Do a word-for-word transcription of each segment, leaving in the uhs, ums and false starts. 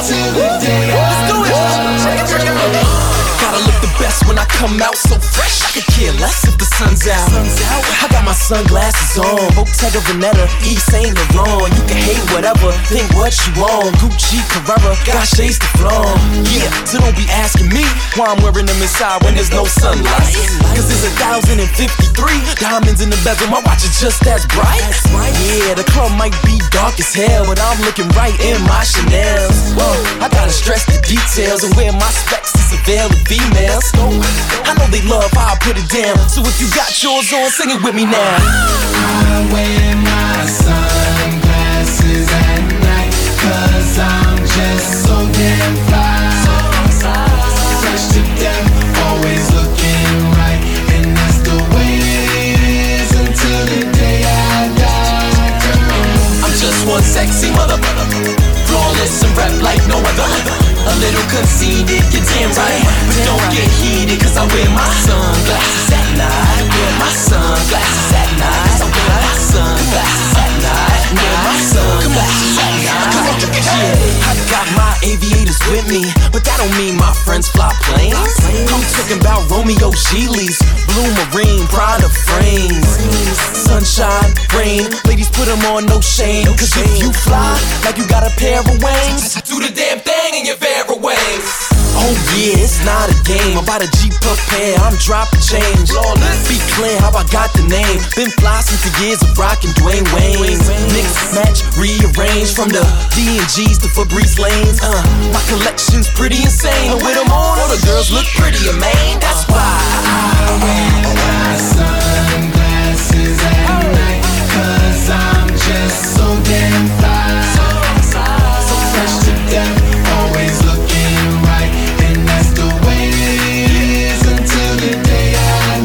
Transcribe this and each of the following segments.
until the day I die. Gotta look the best when I come out so fresh. I could care less if the sun's out. I got my sunglasses on, Bottega Veneta, Yves Saint Laurent. You can hate whatever, think what you want. Gucci, Carrera, got shades to flaunt. Yeah, so don't be asking me why I'm wearing them inside when there's no sunlight. Cause there's a thousand and fifty-three diamonds in the bezel, my watch is just as bright. Yeah, the club might be dark as hell, but I'm looking right in my Chanel's. Whoa, I gotta stress the details and wear my specs to surveil the females. I know they love how I put it down, so if you got yours on, sing it with me now. I wear my sunglasses at night, cause I'm just so damn fly. Fresh to death, always looking right, and that's the way it is until the day I die. I'm just one sexy mother, flawless and rap like no other. A little conceited, you're damn right, but don't get heated, cause I wear my sunglasses at night. Wear my sunglasses at night. I wear my sunglasses at night. Wear my sunglasses at night. Yeah, I got my aviators with me, but that don't mean my friends fly planes. I'm talking about Romeo Giles, Blue Marine, Prada frames. Sunshine, rain, ladies put them on, no shame. Cause if you fly like you got a pair of wings, do the damn thing in your favorite ways. Oh yeah, it's not a game. I'm about a G-Puck pair, I'm dropping change. Let's be clear how I got the name. Been fly since the years of rockin' Dwayne Wayne. Mix, match, rearrange from the D and G's to Fabrice lanes. Uh, my collection's pretty insane. And with them on, all the girls look prettier, man. That's why I wear my sunglasses at night, cause I'm just so damn fly. So fresh to death, always looking right, and that's the way it is until the day I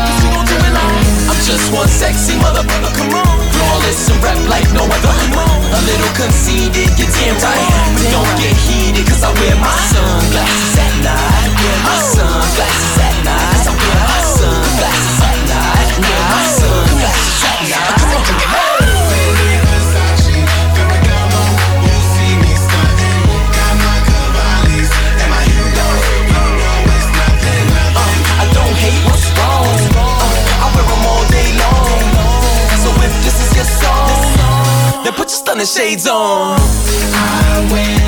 die. I'm just one sexy mother, come on. Flawless and rap like no other. A little conceited, you're damn right, but don't get heated, cause I wear my sunglasses at night. Wear my sunglasses at night. I wear my sunglasses at night. Wear my sunglasses at night. Come on, come on. Then put your stunning shades on. I wear